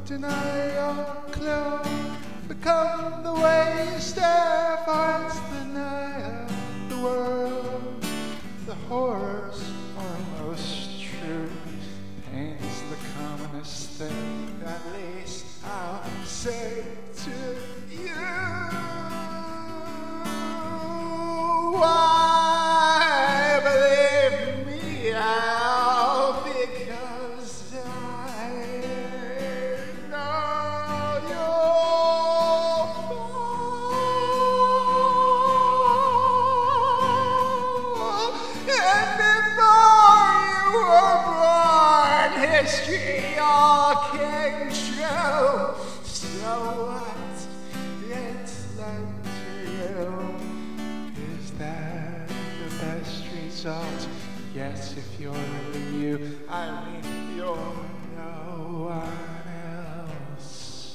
deny your clue. Become the way you stare, for it's the night of the world. The horrors are most true. Pain's the commonest thing, at least I'll say to you. Why believe me now? Because I know you'll fall. And before you were born, history all came true. So what it's like to you? Is that the best result? Yes, if you're really you, I mean you're no one else.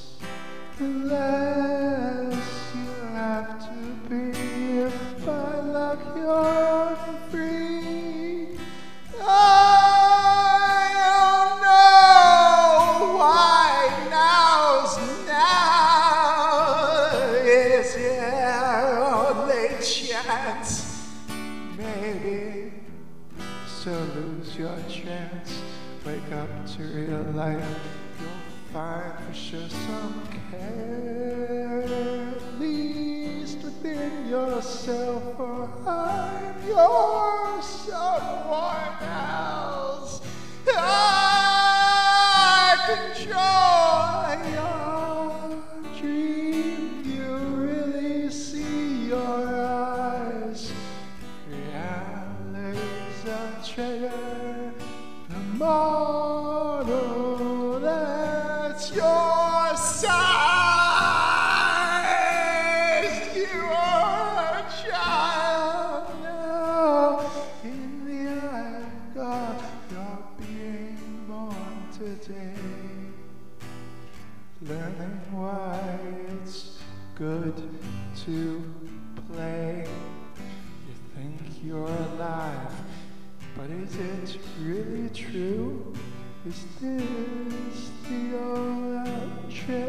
Unless you have to be, if by luck you're free. I don't know why now's now. Is your only chance? Maybe. So lose your chance. Wake up to real life. You'll find for sure some care, at least within yourself. For I'm your someone else. I control your dream. You really see your eyes. Reality's a treasure, the model that's your size. You are a child now. In the eye of God, you're being born today. Learning why it's good to play. You think you're alive, but is it really true? Is this the old train?